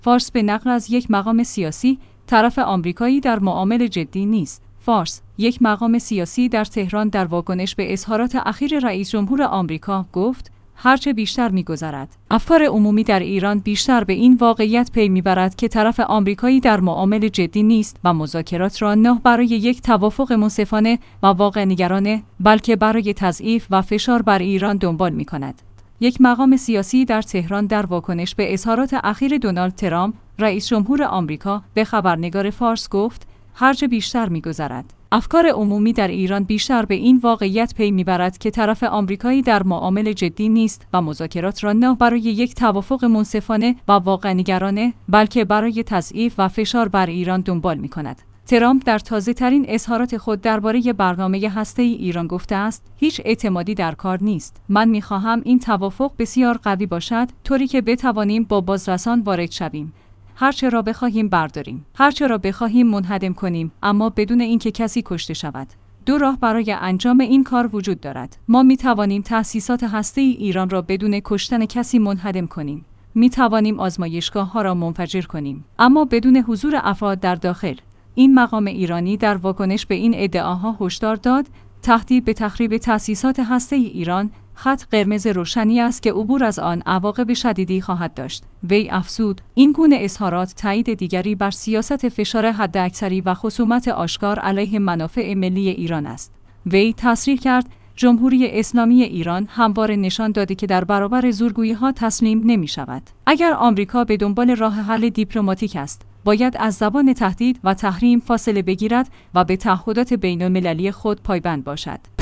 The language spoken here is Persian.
فارس به نقل از یک مقام سیاسی طرف آمریکایی در معامله جدی نیست. فارس، یک مقام سیاسی در تهران در واکنش به اظهارات اخیر رئیس جمهور آمریکا گفت: هرچه بیشتر می‌گذرد، افکار عمومی در ایران بیشتر به این واقعیت پی می‌برد که طرف آمریکایی در معامله جدی نیست و مذاکرات را نه برای یک توافق منصفانه و واقع‌نگرانه، بلکه برای تضعیف و فشار بر ایران دنبال می‌کند. یک مقام سیاسی در تهران در واکنش به اظهارات اخیر دونالد ترامپ، رئیس جمهور آمریکا، به خبرنگار فارس گفت: هرچه بیشتر می‌گذرد، افکار عمومی در ایران بیشتر به این واقعیت پی می‌برد که طرف آمریکایی در معامله جدی نیست و مذاکرات را نه برای یک توافق منصفانه و واقع‌نگرانه، بلکه برای تضعیف و فشار بر ایران دنبال می‌کند. ترامپ در تازه‌ترین اظهارات خود درباره برنامه هسته‌ای ایران گفته است: هیچ اعتمادی در کار نیست. من می‌خواهم این توافق بسیار قوی باشد، طوری که بتوانیم با بازرسان وارد شویم. هرچه را بخواهیم برداریم، هرچه را بخواهیم منهدم کنیم، اما بدون اینکه کسی کشته شود. دو راه برای انجام این کار وجود دارد. ما می توانیم تأسیسات هسته‌ای ایران را بدون کشتن کسی منهدم کنیم. می توانیم آزمایشگاه‌ها را منفجر کنیم، اما بدون حضور افراد در داخل. این مقام ایرانی در واکنش به این ادعاها هشدار داد: تهدید به تخریب تأسیسات هسته‌ای ایران خط قرمز روشنی است که عبور از آن عواقب شدیدی خواهد داشت. وی افزود: این گونه اظهارات تایید دیگری بر سیاست فشار حداکثری و خصومت آشکار علیه منافع ملی ایران است. وی تصریح کرد: جمهوری اسلامی ایران همواره نشان داده که در برابر زورگویی‌ها تسلیم نمی‌شود. اگر آمریکا به دنبال راه حل دیپلماتیک است، باید از زبان تهدید و تحریم فاصله بگیرد و به تعهدات بین‌المللی خود پایبند باشد.